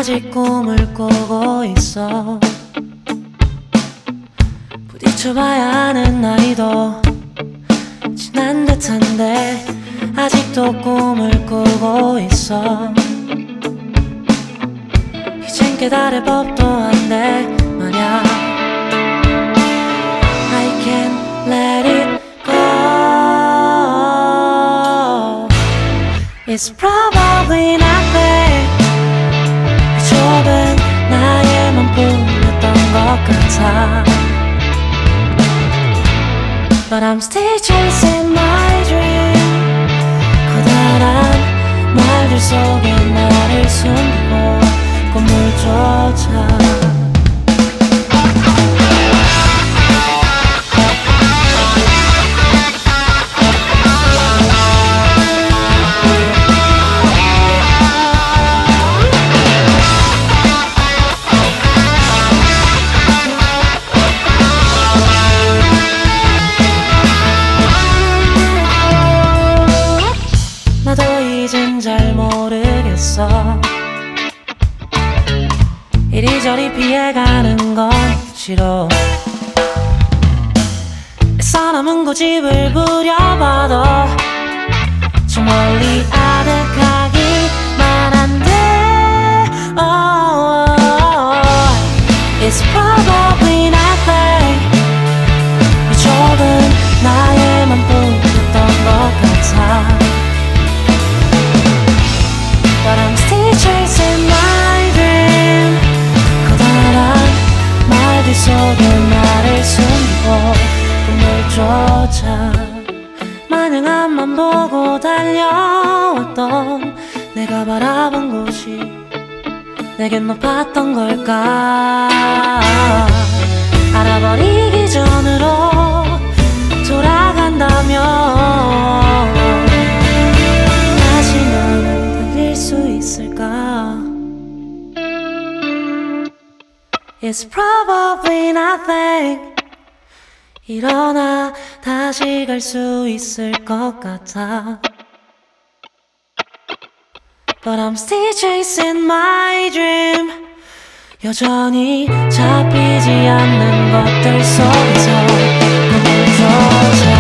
아직 꿈을 꾸고 있어. 부딪혀봐야 하는 나이도 지난 듯한데 아직도 꿈을 꾸고 있어. 이젠 깨달을 법도 한데 말야. I can't let it go. It's probably not fair. 좁은 나의 맘뿐이었던 것 같아. But I'm still chasing my dream. 커다란 말들 속에 나를 숨기고 꿈을 쫓아. 이젠 잘 모르겠어. 이리저리 피해가는 건 싫어. 애써 남은 고집을 부려봐도 저 멀리 아득하기만 한데. It's probably not fair. 이 좁은 나의 맘뿐이었던 것 같아. But I'm still chasing my dream. 커다란 말들 속에 나를 숨기고 꿈을 쫓아. 마냥 앞만 보고 달려왔던 내가 바라본 곳이 내겐 높았던 걸까. 알아버리기 전으로 돌아간다면 다시 너는 수 있을까? It's probably nothing. 일어나 다시 갈 수 있을 것 같아. But I'm still chasing my dream. 여전히 잡히지 않는 것들 속에서 꿈을 쫓아.